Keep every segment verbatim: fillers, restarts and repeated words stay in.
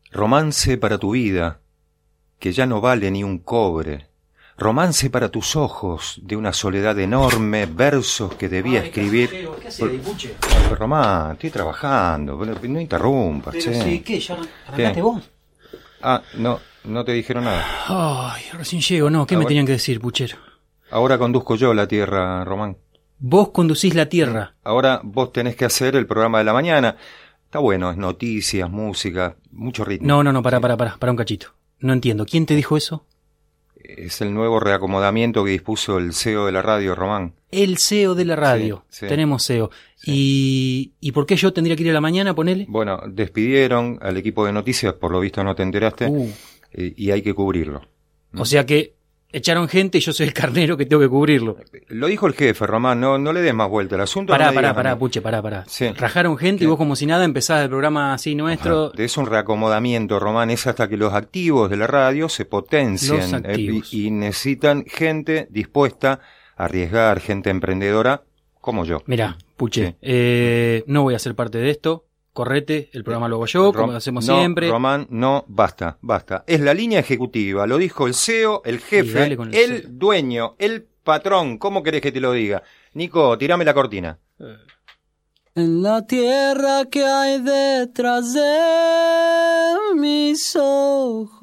Romance para tu vida, que ya no vale ni un cobre. Romance para tus ojos, de una soledad enorme, versos que debía Ay, escribir... ¿Qué, ¿Qué haces ahí, Puche? Román, estoy trabajando, no interrumpas, Pero che. sí, ¿qué? ¿Ya arrancaste vos? Ah, no, no te dijeron nada. Ay, recién llego, no, ¿qué Ahora- me tenían que decir, Puchero? Ahora conduzco yo la tierra, Román. Vos conducís la tierra. Ahora vos tenés que hacer el programa de la mañana. Está bueno, es noticias, música, mucho ritmo. No, no, no, pará, pará, pará, pará un cachito. No entiendo, ¿quién te dijo eso? Es el nuevo reacomodamiento que dispuso el C E O de la radio, Román. El C E O de la radio. Sí, sí. Tenemos C E O. ¿Y, ¿Y por qué yo tendría que ir a la mañana, ponele? Bueno, despidieron al equipo de noticias, por lo visto no te enteraste, Uh, eh, y hay que cubrirlo. o sea que echaron gente y yo soy el carnero que tengo que cubrirlo. Lo dijo el jefe, Román, no, no le des más vuelta al asunto. Pará, no me pará, digas pará, nada. Puche, pará, pará. Sí. Rajaron gente ¿Qué? y vos como si nada empezás el programa así nuestro. Ajá. Es un reacomodamiento, Román, es hasta que los activos de la radio se potencien Los activos. eh, y, y necesitan gente dispuesta a arriesgar, gente emprendedora como yo. Mirá, Puche, Sí. eh, no voy a ser parte de esto. Correte, el programa lo hago yo, como Rom- lo hacemos no, siempre. Román, no, basta, basta. Es la línea ejecutiva, lo dijo el C E O, el Y jefe, dale con el el C E O. dueño, el patrón. ¿Cómo querés que te lo diga? Nico, tirame la cortina. En la tierra que hay detrás de mis ojos,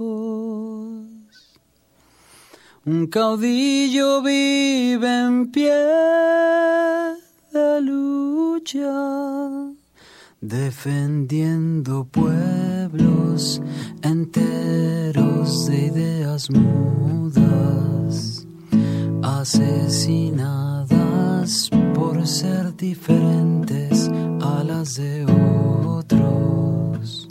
un caudillo vive en pie de lucha, defendiendo pueblos enteros de ideas mudas, asesinadas por ser diferentes a las de otros.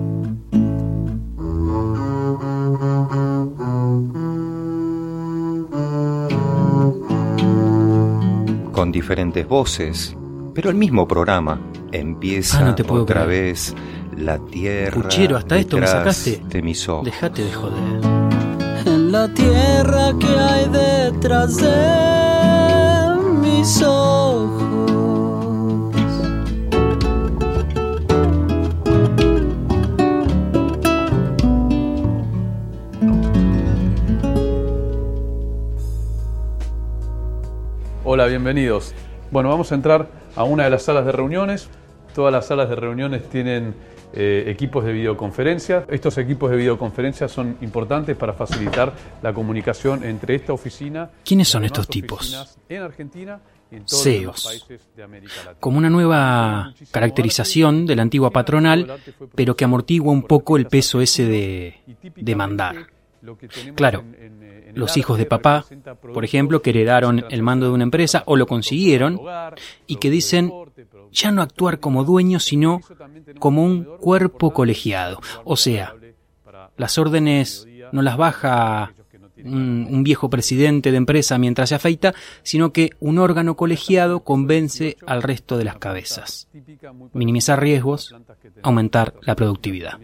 Con diferentes voces, pero el mismo programa. Empieza Ah, no te puedo otra creer. vez la tierra. Puchero, hasta esto me detrás sacaste. De mis ojos. Dejate de joder. En la tierra que hay detrás de mis ojos. Hola, bienvenidos. Bueno, vamos a entrar a una de las salas de reuniones. Todas las salas de reuniones tienen eh, equipos de videoconferencia. Estos equipos de videoconferencia son importantes para facilitar la comunicación entre esta oficina. ¿Quiénes son y demás estos tipos? oficinas en Argentina y en todos C E los Os. países de América Latina. Como una nueva caracterización de la antigua patronal, pero que amortigua un poco el peso ese de, de mandar. Claro, los hijos de papá, por ejemplo, que heredaron el mando de una empresa o lo consiguieron y que dicen ya no actuar como dueños, sino como un cuerpo colegiado. O sea, las órdenes no las baja un, un viejo presidente de empresa mientras se afeita, sino que un órgano colegiado convence al resto de las cabezas. Minimizar riesgos, aumentar la productividad.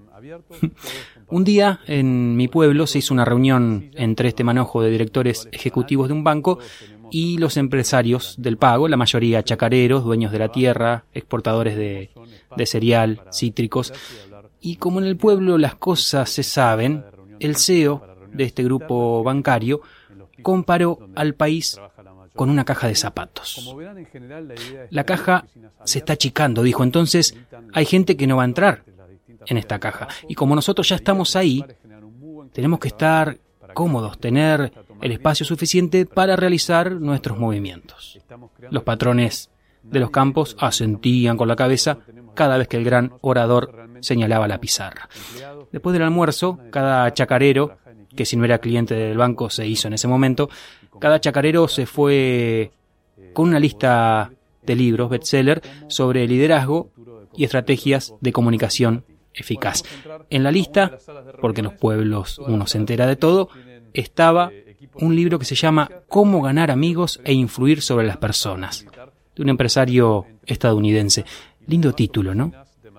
Un día en mi pueblo se hizo una reunión entre este manojo de directores ejecutivos de un banco y los empresarios del pago, la mayoría chacareros, dueños de la tierra, exportadores de, de cereal, cítricos. Y como en el pueblo las cosas se saben, el C E O de este grupo bancario comparó al país con una caja de zapatos. La caja se está achicando, dijo, entonces hay gente que no va a entrar en esta caja. Y como nosotros ya estamos ahí, tenemos que estar cómodos, tener el espacio suficiente para realizar nuestros movimientos. Los patrones de los campos asentían con la cabeza cada vez que el gran orador señalaba la pizarra. Después del almuerzo, cada chacarero, que si no era cliente del banco se hizo en ese momento, cada chacarero se fue con una lista de libros bestseller sobre liderazgo y estrategias de comunicación eficaz. En la lista, porque en los pueblos uno se entera de todo, estaba un libro que se llama Cómo ganar amigos e influir sobre las personas, de un empresario estadounidense. Lindo título, ¿no?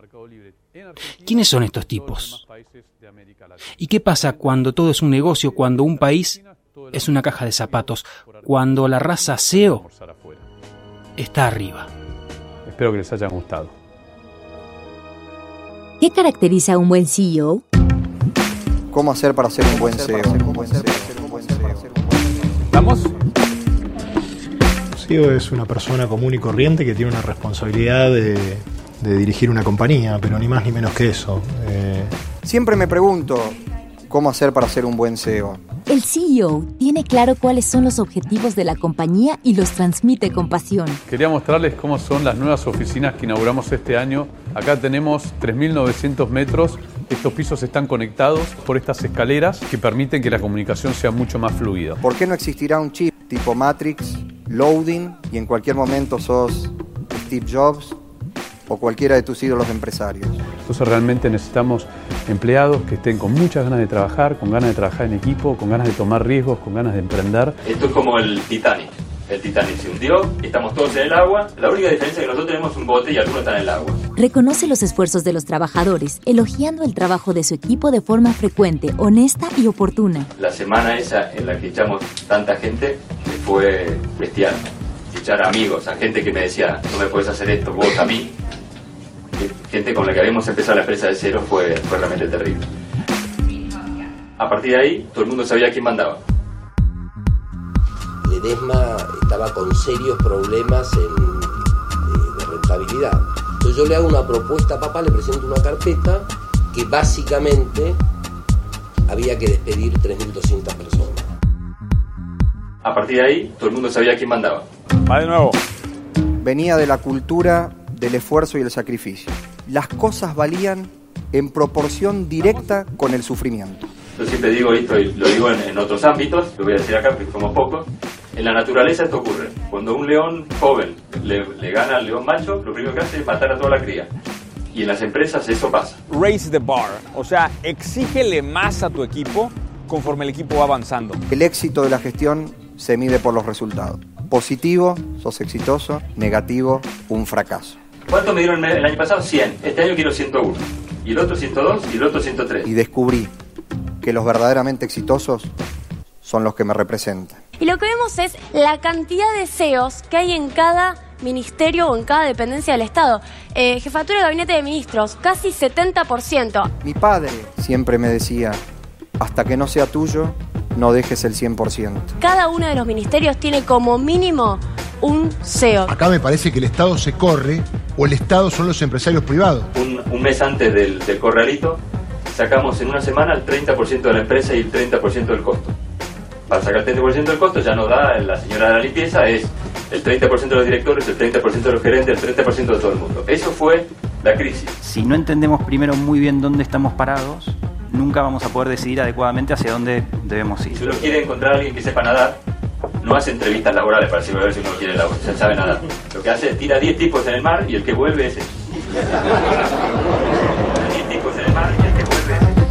¿Quiénes son estos tipos? ¿Y qué pasa cuando todo es un negocio, cuando un país es una caja de zapatos, cuando la raza C E O está arriba? Espero que les haya gustado. ¿Qué caracteriza a un buen C E O? ¿Cómo hacer para ser un buen C E O? ¿Vamos? C E O es una persona común y corriente que tiene una responsabilidad de, de dirigir una compañía, pero ni más ni menos que eso. Eh... Siempre me pregunto, ¿cómo hacer para ser un buen C E O? El C E O tiene claro cuáles son los objetivos de la compañía y los transmite con pasión. Quería mostrarles cómo son las nuevas oficinas que inauguramos este año. Acá tenemos tres mil novecientos metros. Estos pisos están conectados por estas escaleras que permiten que la comunicación sea mucho más fluida. ¿Por qué no existirá un chip tipo Matrix, loading, y en cualquier momento sos Steve Jobs o cualquiera de tus ídolos empresarios? Entonces realmente necesitamos empleados que estén con muchas ganas de trabajar, con ganas de trabajar en equipo, con ganas de tomar riesgos, con ganas de emprender. Esto es como el Titanic. El Titanic se hundió, estamos todos en el agua. La única diferencia es que nosotros tenemos un bote y algunos están en el agua. Reconoce los esfuerzos de los trabajadores, elogiando el trabajo de su equipo de forma frecuente, honesta y oportuna. La semana esa en la que echamos tanta gente fue bestial. Echar amigos, a gente que me decía, no me puedes hacer esto, vos a mí. Gente con la que habíamos empezado la empresa de cero fue, fue realmente terrible. A partir de ahí, todo el mundo sabía quién mandaba. Ledesma estaba con serios problemas en, de, de rentabilidad. Entonces yo le hago una propuesta a papá, le presento una carpeta que básicamente había que despedir tres mil doscientas personas. A partir de ahí, todo el mundo sabía quién mandaba. Va de nuevo. Venía de la cultura del esfuerzo y el sacrificio. Las cosas valían en proporción directa con el sufrimiento. Yo siempre digo esto y lo digo en, en otros ámbitos, lo voy a decir acá porque somos pocos. En la naturaleza esto ocurre. Cuando un león joven le, le gana al león macho, lo primero que hace es matar a toda la cría. Y en las empresas eso pasa. Raise the bar. O sea, exígele más a tu equipo conforme el equipo va avanzando. El éxito de la gestión se mide por los resultados. Positivo, sos exitoso. Negativo, un fracaso. ¿Cuánto me dieron el año pasado? cien. Este año quiero ciento uno. Y el otro ciento dos y el otro ciento tres. Y descubrí que los verdaderamente exitosos son los que me representan. Y lo que vemos es la cantidad de C E Os que hay en cada ministerio o en cada dependencia del Estado. Eh, Jefatura de Gabinete de Ministros, casi setenta por ciento. Mi padre siempre me decía, hasta que no sea tuyo, no dejes el cien por ciento. Cada uno de los ministerios tiene como mínimo un C E O. Acá me parece que el Estado se corre o el Estado son los empresarios privados. Un, un mes antes del, del corralito, sacamos en una semana el treinta por ciento de la empresa y el treinta por ciento del costo. Para sacar el treinta por ciento del costo ya nos da la señora de la limpieza, es el treinta por ciento de los directores, el treinta por ciento de los gerentes, el treinta por ciento de todo el mundo. Eso fue la crisis. Si no entendemos primero muy bien dónde estamos parados, nunca vamos a poder decidir adecuadamente hacia dónde debemos ir. Si uno quiere encontrar a alguien que sepa nadar, no hace entrevistas laborales para ver si uno quiere laborar, se sabe nadar. Lo que hace es tira diez tipos en el mar y el que vuelve es ese. diez tipos en el mar y el que vuelve es ese.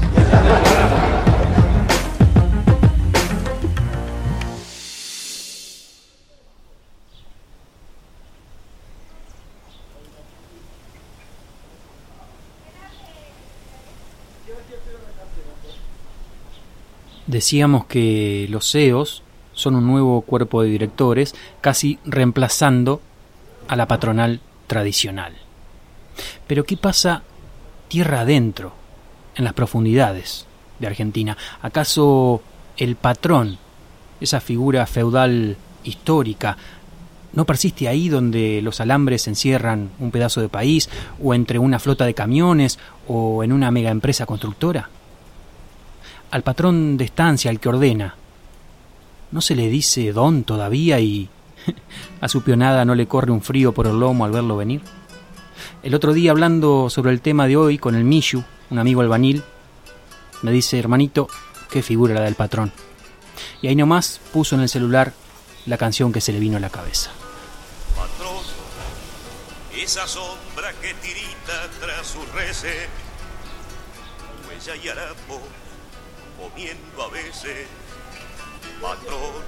Decíamos que los C E Os son un nuevo cuerpo de directores, casi reemplazando a la patronal tradicional. Pero ¿qué pasa tierra adentro, en las profundidades de Argentina? ¿Acaso el patrón, esa figura feudal histórica, no persiste ahí donde los alambres encierran un pedazo de país, o entre una flota de camiones, o en una mega empresa constructora? Al patrón de estancia, al que ordena, ¿no se le dice don todavía y a su peonada no le corre un frío por el lomo al verlo venir? El otro día, hablando sobre el tema de hoy con el Mishu, un amigo albanil, me dice, hermanito, qué figura la del patrón. Y ahí nomás puso en el celular la canción que se le vino a la cabeza. Patrón, esa sombra que tirita tras su reces, huella y harapo, comiendo a veces, patrón,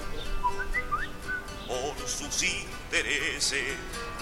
por sus intereses,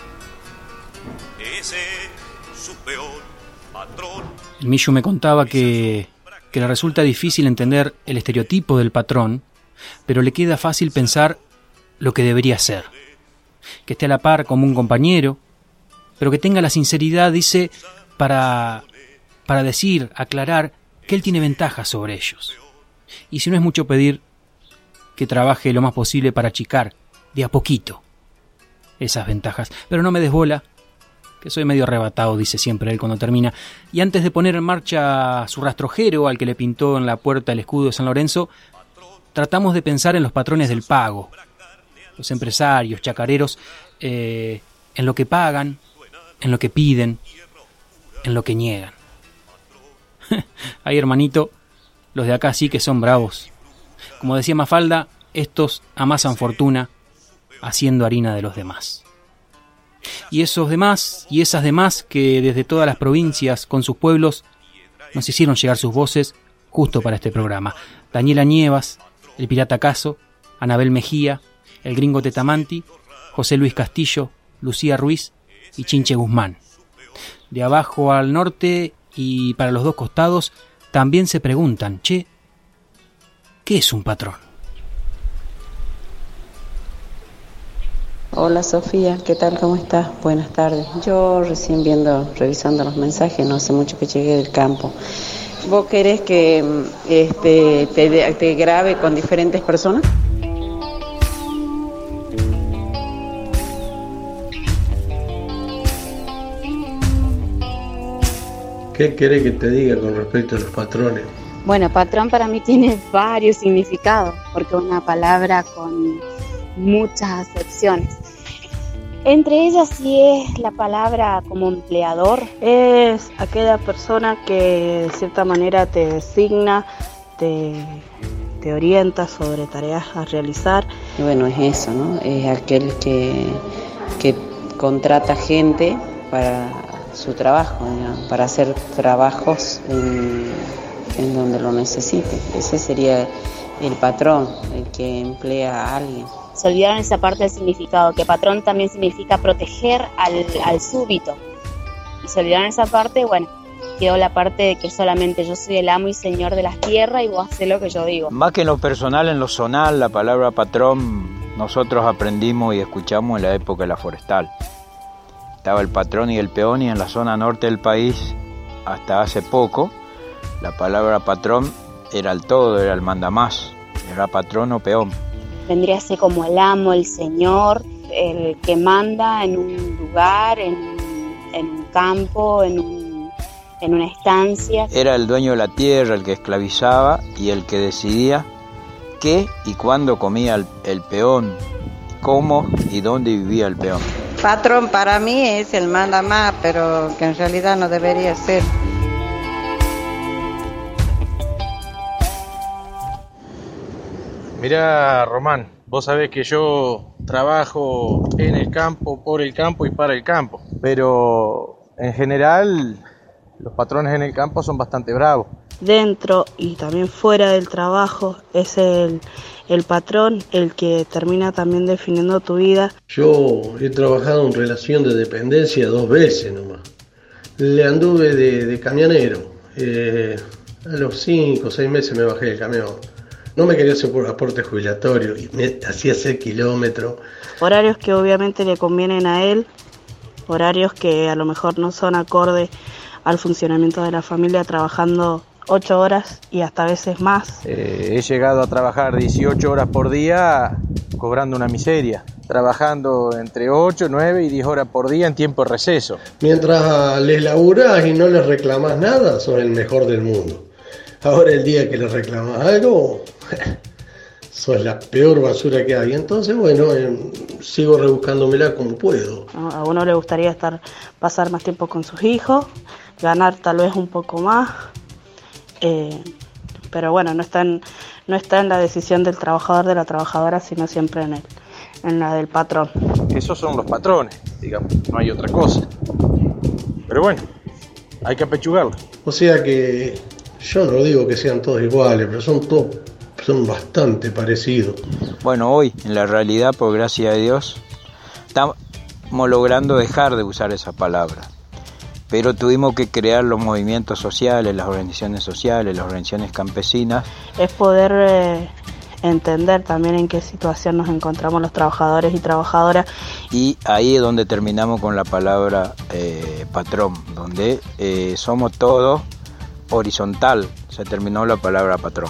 ese es su peor patrón. El Mishu me contaba que, que le resulta difícil entender el estereotipo del patrón, pero le queda fácil pensar lo que debería ser. Que esté a la par como un compañero, pero que tenga la sinceridad, dice, para para decir, aclarar que él tiene ventajas sobre ellos. Y si no es mucho pedir, que trabaje lo más posible para achicar, de a poquito, esas ventajas. Pero no me des bola, que soy medio arrebatado, dice siempre él cuando termina. Y antes de poner en marcha su rastrojero, al que le pintó en la puerta el escudo de San Lorenzo, tratamos de pensar en los patrones del pago, los empresarios, chacareros, eh, en lo que pagan, en lo que piden, en lo que niegan. Ay, hermanito, los de acá sí que son bravos. Como decía Mafalda, estos amasan fortuna haciendo harina de los demás. Y esos demás y esas demás que desde todas las provincias con sus pueblos nos hicieron llegar sus voces justo para este programa. Daniela Nievas, el Pirata Caso, Anabel Mejía, el Gringo Tetamanti, José Luis Castillo, Lucía Ruiz y Chinche Guzmán. De abajo al norte y para los dos costados también se preguntan, che, ¿qué es un patrón? Hola Sofía, ¿qué tal? ¿Cómo estás? Buenas tardes. Yo recién viendo, revisando los mensajes, no hace mucho que llegué del campo. ¿Vos querés que este, te, te grabe con diferentes personas? ¿Qué querés que te diga con respecto a los patrones? Bueno, patrón para mí tiene varios significados, porque es una palabra con muchas acepciones. Entre ellas sí es la palabra como empleador. Es aquella persona que de cierta manera te designa, te, te orienta sobre tareas a realizar. Y bueno, es eso, ¿no? Es aquel que, que contrata gente para su trabajo, digamos, para hacer trabajos en, en donde lo necesite. Ese sería el patrón, el que emplea a alguien. Se olvidaron esa parte del significado, que patrón también significa proteger al, al súbito. Y se olvidaron esa parte, bueno, quedó la parte de que solamente yo soy el amo y señor de las tierras y vos hacés lo que yo digo. Más que en lo personal, en lo zonal, la palabra patrón nosotros aprendimos y escuchamos en la época de la forestal. Estaba el patrón y el peón, y en la zona norte del país, hasta hace poco, la palabra patrón era el todo, era el mandamás, era patrón o peón. Vendría a ser como el amo, el señor, el que manda en un lugar, en, en un campo, en, un, en una estancia. Era el dueño de la tierra, el que esclavizaba y el que decidía qué y cuándo comía el, el peón, cómo y dónde vivía el peón. Patrón para mí es el mandamás, pero que en realidad no debería ser. Mirá, Román, vos sabés que yo trabajo en el campo, por el campo y para el campo, pero en general los patrones en el campo son bastante bravos. Dentro y también fuera del trabajo es el, el patrón el que termina también definiendo tu vida. Yo he trabajado en relación de dependencia dos veces nomás. Le anduve de, de camionero. Eh, a los cinco o seis meses me bajé del camión. No me quería hacer por aporte jubilatorio y me hacía hacer kilómetros. Horarios que obviamente le convienen a él, horarios que a lo mejor no son acorde al funcionamiento de la familia, trabajando ocho horas y hasta a veces más. Eh, he llegado a trabajar dieciocho horas por día cobrando una miseria, trabajando entre ocho, nueve y diez horas por día en tiempo de receso. Mientras les laburás y no les reclamás nada, sos el mejor del mundo. Ahora el día que les reclamás algo, sos la peor basura que hay. Entonces, bueno, eh, sigo rebuscándomela como puedo. A uno le gustaría estar, pasar más tiempo con sus hijos, ganar tal vez un poco más, eh, pero bueno, no está, en, no está en la decisión del trabajador, de la trabajadora, sino siempre en, el, en la del patrón. Esos son los patrones, digamos, no hay otra cosa. Pero bueno, hay que apechugarlo. O sea que yo no digo que sean todos iguales, pero son todos, son bastante parecidos. Bueno, hoy, en la realidad, por gracia de Dios, estamos logrando dejar de usar esa palabra. Pero tuvimos que crear los movimientos sociales, las organizaciones sociales, las organizaciones campesinas. Es poder eh, entender también en qué situación nos encontramos los trabajadores y trabajadoras. Y ahí es donde terminamos con la palabra eh, patrón, donde eh, somos todos horizontal, se terminó la palabra patrón.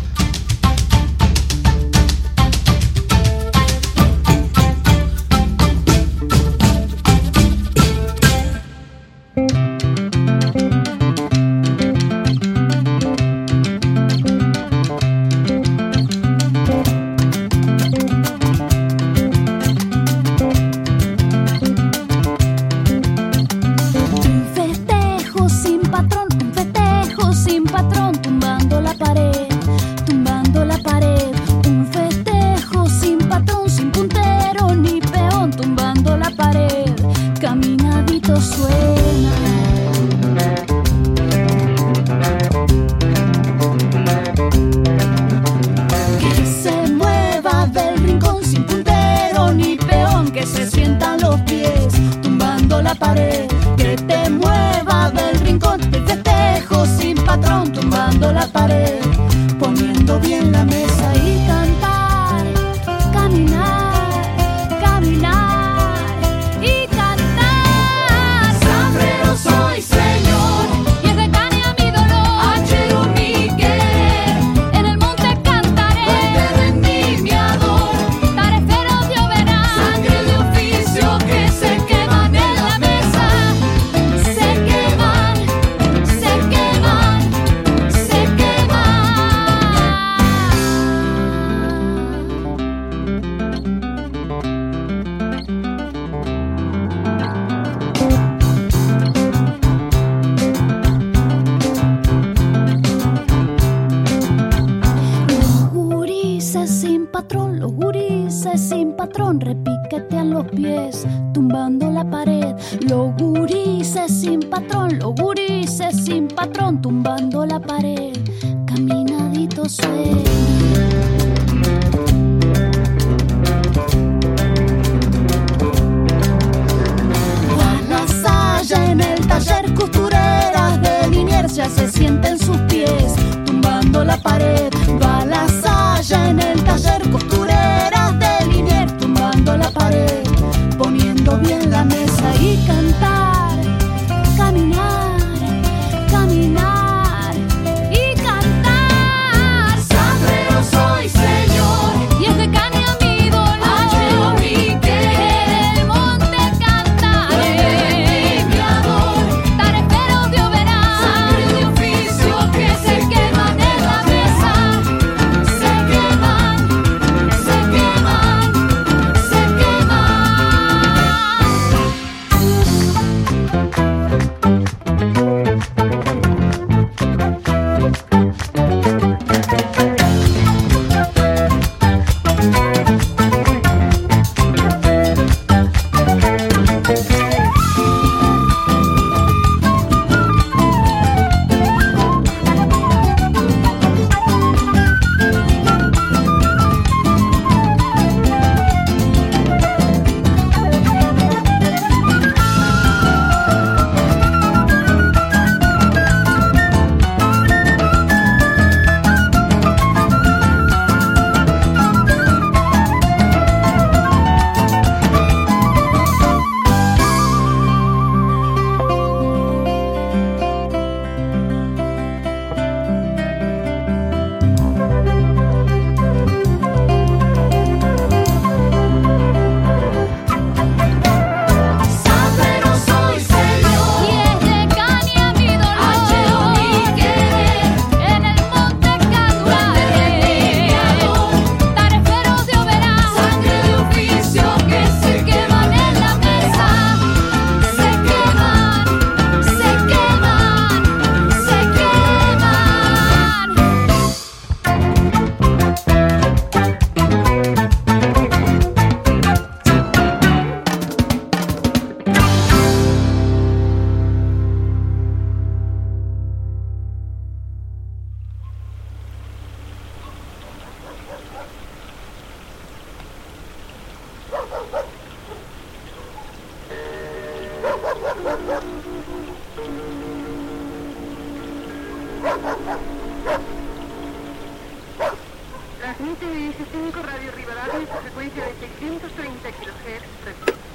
Transmite S cinco Radio Rivadavia por frecuencia de seiscientos treinta kilohertz.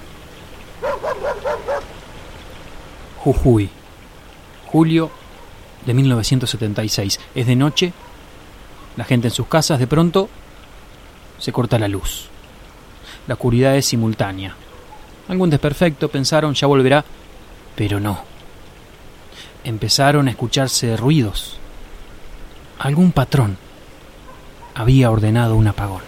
Jujuy, julio de mil novecientos setenta y seis. Es de noche, la gente en sus casas, de pronto se corta la luz. La oscuridad es simultánea. Algún desperfecto, pensaron, ya volverá, pero no. Empezaron a escucharse ruidos. Algún patrón había ordenado un apagón.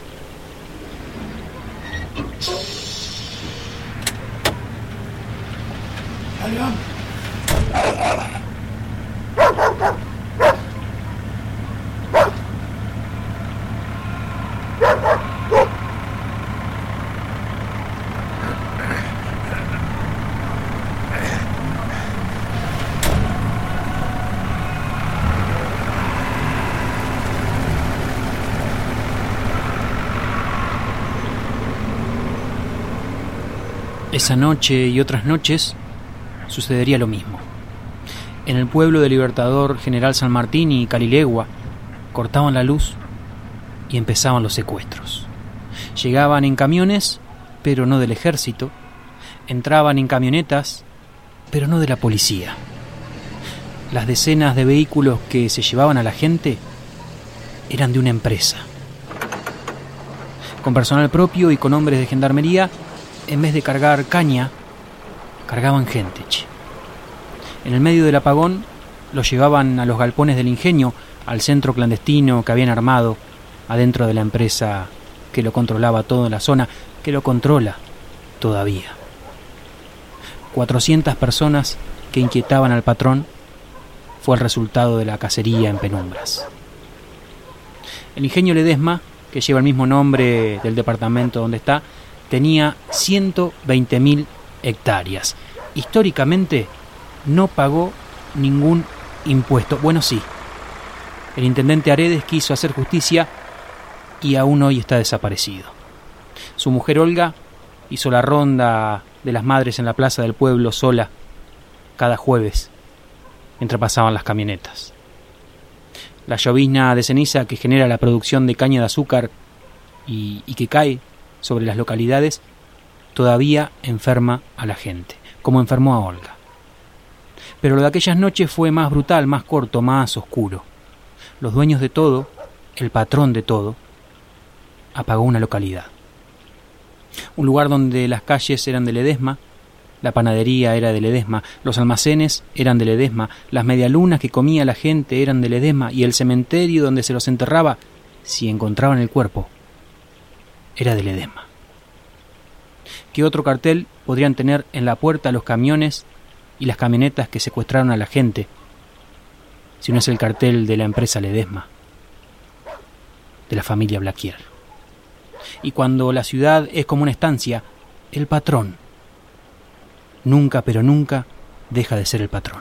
Esa noche y otras noches sucedería lo mismo. En el pueblo de Libertador, General San Martín y Calilegua cortaban la luz y empezaban los secuestros. Llegaban en camiones, pero no del ejército. Entraban en camionetas, pero no de la policía. Las decenas de vehículos que se llevaban a la gente eran de una empresa. Con personal propio y con hombres de gendarmería, en vez de cargar caña, cargaban gente, che. En el medio del apagón los llevaban a los galpones del ingenio, al centro clandestino que habían armado adentro de la empresa que lo controlaba todo en la zona, que lo controla todavía. cuatrocientas personas que inquietaban al patrón fue el resultado de la cacería en penumbras. El ingenio Ledesma, que lleva el mismo nombre del departamento donde está, tenía ciento veinte mil hectáreas. Históricamente no pagó ningún impuesto. Bueno, sí. El intendente Aredes quiso hacer justicia y aún hoy está desaparecido. Su mujer Olga hizo la ronda de las madres en la plaza del pueblo sola cada jueves mientras pasaban las camionetas. La llovizna de ceniza que genera la producción de caña de azúcar y, y que cae sobre las localidades todavía enferma a la gente, como enfermó a Olga. Pero lo de aquellas noches fue más brutal, más corto, más oscuro. Los dueños de todo, el patrón de todo, apagó una localidad. Un lugar donde las calles eran de Ledesma, la panadería era de Ledesma, los almacenes eran de Ledesma, las medialunas que comía la gente eran de Ledesma y el cementerio donde se los enterraba, si encontraban el cuerpo, era de Ledesma. ¿Qué otro cartel podrían tener en la puerta los camiones y las camionetas que secuestraron a la gente, si no es el cartel de la empresa Ledesma, de la familia Blaquier? Y cuando la ciudad es como una estancia, el patrón nunca, pero nunca deja de ser el patrón.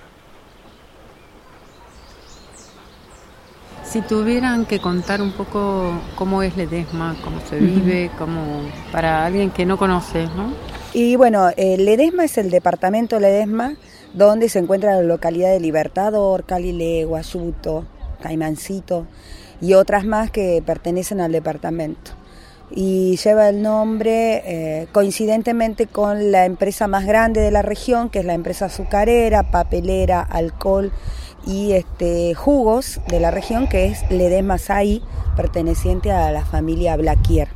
Si tuvieran que contar un poco cómo es Ledesma, cómo se vive, uh-huh. cómo, para alguien que no conoce, ¿no? Y bueno, eh, Ledesma es el departamento Ledesma, donde se encuentra la localidad de Libertador, Calilegua, Yuto, Caimancito y otras más que pertenecen al departamento. Y lleva el nombre eh, coincidentemente con la empresa más grande de la región, que es la empresa azucarera, papelera, alcohol y este, jugos de la región, que es Ledesma Saí, perteneciente a la familia Blaquier.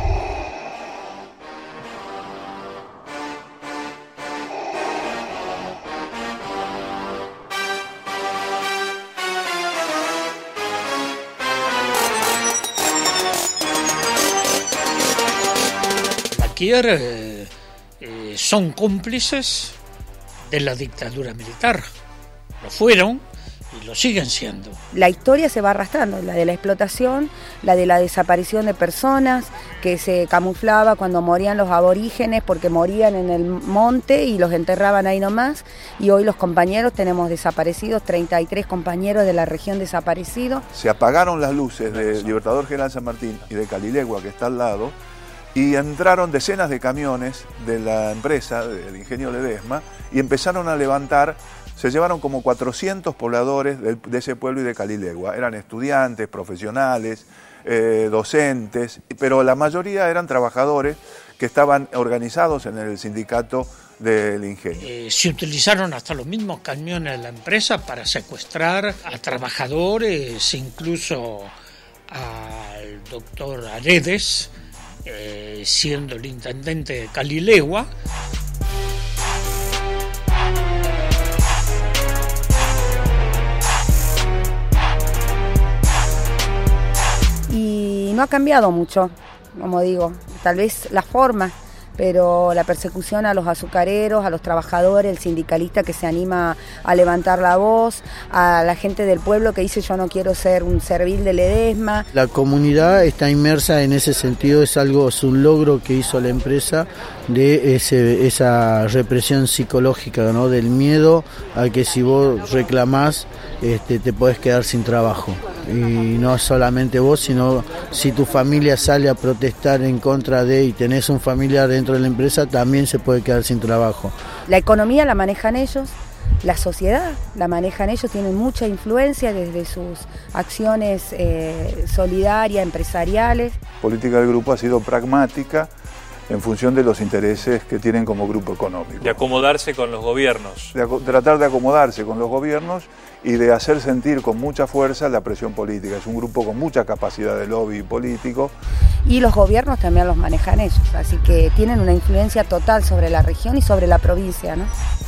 Blaquier eh, eh, son cómplices de la dictadura militar. Lo fueron y lo siguen siendo. La historia se va arrastrando, la de la explotación, la de la desaparición de personas, que se camuflaba cuando morían los aborígenes porque morían en el monte y los enterraban ahí nomás, y hoy los compañeros tenemos desaparecidos, treinta y tres compañeros de la región desaparecidos. Se apagaron las luces de Libertador General San Martín y de Calilegua, que está al lado, y entraron decenas de camiones de la empresa, del ingenio Ledesma, y empezaron a levantar. Se llevaron como cuatrocientos pobladores de, de ese pueblo y de Calilegua. Eran estudiantes, profesionales, eh, docentes, pero la mayoría eran trabajadores que estaban organizados en el sindicato del ingenio. Eh, se utilizaron hasta los mismos camiones de la empresa para secuestrar a trabajadores, incluso al doctor Aredes, eh, siendo el intendente de Calilegua. Y no ha cambiado mucho, como digo, tal vez la forma, pero la persecución a los azucareros, a los trabajadores, el sindicalista que se anima a levantar la voz, a la gente del pueblo que dice yo no quiero ser un servil de Ledesma. La comunidad está inmersa en ese sentido, es algo, es un logro que hizo la empresa de ese, esa represión psicológica, ¿no? Del miedo a que si vos reclamás este, te podés quedar sin trabajo. Y no solamente vos, sino si tu familia sale a protestar en contra de y tenés un familiar dentro de la empresa, también se puede quedar sin trabajo. La economía la manejan ellos, la sociedad la manejan ellos, tienen mucha influencia desde sus acciones eh, solidarias, empresariales. La política del grupo ha sido pragmática en función de los intereses que tienen como grupo económico. De acomodarse con los gobiernos. De tratar de acomodarse con los gobiernos y de hacer sentir con mucha fuerza la presión política. Es un grupo con mucha capacidad de lobby político. Y los gobiernos también los manejan ellos, así que tienen una influencia total sobre la región y sobre la provincia, ¿no?